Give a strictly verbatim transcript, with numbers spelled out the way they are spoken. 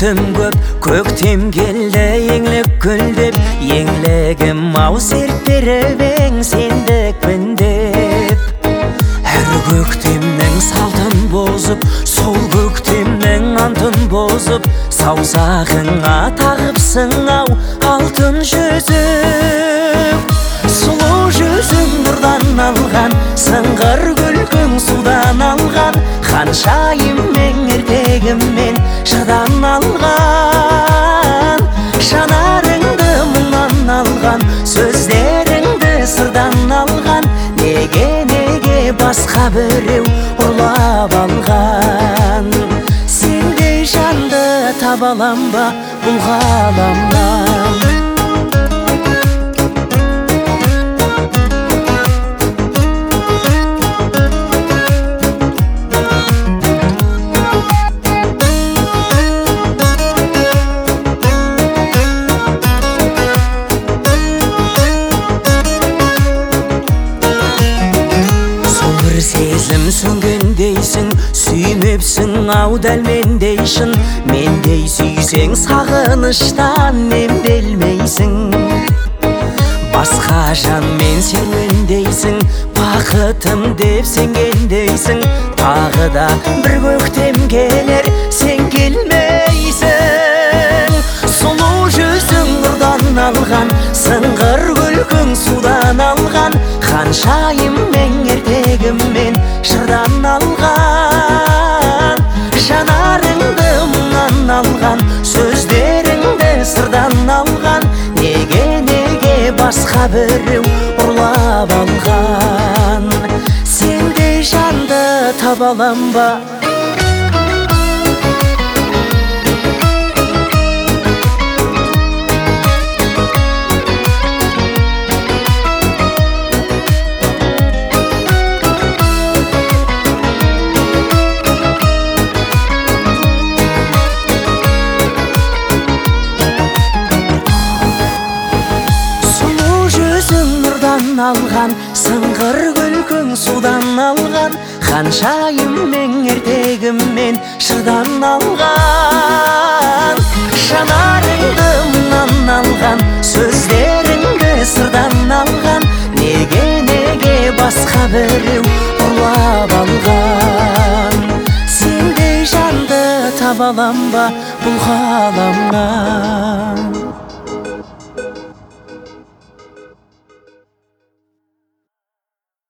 күттім көп, көктем келді еңлік гүлдеп, еңлігім ау серт беріп ең сендікпін деп. Әр көктемнің салтын бозып, сол көктемнің антын бозып, саусағыңа тағыпсың ау алтын жүзік. Сұлу жүзің нұрдан алған, сыңғыр күлкің судан алған, ханшайым ертегіммен жырдан алған. Жанарыңды мұңнан алған, сөздеріңді сырдан алған, неге неге басқа біреу ұрлап алған. Сендей жанды таба алам ба бұл ғаламнан? Сезім сөнгендейсің, сүймепсің ау дәл мендейшін. Мендей сүйсең сағыныштан емделмейсің. Басқа жанмен серуендейсің, бақытым деп сенгендейсің. Тағы да бір көктем келер, сен келмейсің. Сұлу жүзің нұрдан алған, сыңғыр күлкің судан алған, ханшайым ертегіммен жырдан алған. Жанарыңды мұңнан алған, сөздеріңді сырдан алған, неге неге басқа біреу ұрлап алған. Сендей жанды таба алам ба? Алған, сыңғыр күлкің судан алған, ханшайым ертегіммен жырдан алған. Жанарыңды мұңнан алған, сөздеріңді сырдан алған, неге неге басқа біреу ұрлап алған. Сендей жанды таба алам ба бұл ғаламнан?